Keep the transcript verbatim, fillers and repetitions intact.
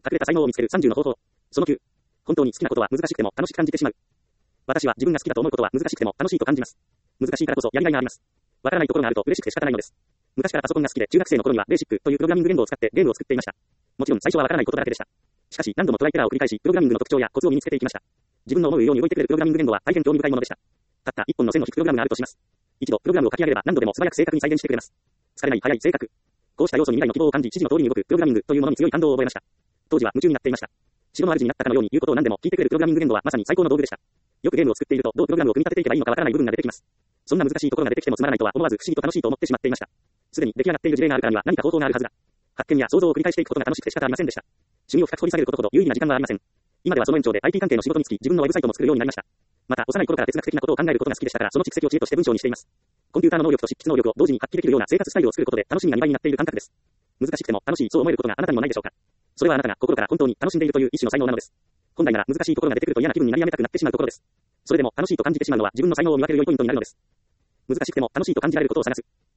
隠れた才能を見つけるさんじゅうの方法。そのきゅう。本当に好きなことは難しくても楽しく感じてしまう。私は自分が好きだと思うことは難しくても楽しいと感じます。難しいからこそやりがいがあります。わからないところがあると嬉しくて仕方ないのです。昔からパソコンが好きで中学生の頃にはベーシックというプログラミング言語を使ってゲームを作っていました。もちろん最初はわからないことだらけでした。しかし何度もトライエラーを繰り返しプログラミングの特徴やコツを身につけていきました。自分の思うように動いてくれるプログラミング言語は大変興味深いものでした。たった一本の線の引くプログラムがあるとします。一度プログラムを書き上げれば何度でも素早く正確に再現してくれます。疲れない、早い、正確。こうした要素に未来の希望を感じ、指示の通りに動くプログラミングというものに強い感動を覚えました。当時は夢中になっていました。城の主になったかのように言うことを何でも聞いてくれるプログラミング言語はまさに最高の道具でした。よくゲームを作っているとどうプログラムを組み立てていけばいいのかわからない部分が出てきます。そんな難しいところが出てきてもつまらないとは思わず不思議と楽しいと思ってしまっていました。すでに出来上がっている事例があるからには何か方法があるはずだ。発見や想像を繰り返していくことが楽しくて仕方ありませんでした。趣味を深く掘り下げることほど有意義な時間はありません。今ではその延長で アイティー 関係の仕事に就き自分のウェブサイトも作るようになりました。また幼い頃から哲学的なことを考えることが好きでしたからその蓄積を知恵として文章にしています。コンピューターの能力と執筆能力を同時に発揮できるような生活スタイルを作ることで楽しみがにばいになっている感覚です。難しくても楽しい、そう思えることがあなたにもないでしょうか。それはあなたが心から本当に楽しんでいるという一種の才能なのです。本来なら難しいところが出てくると嫌な気分になりやめたくなってしまうところです。それでも楽しいと感じてしまうのは自分の才能を見分ける良いポイントになるのです。難しくても楽しいと感じられることを探す。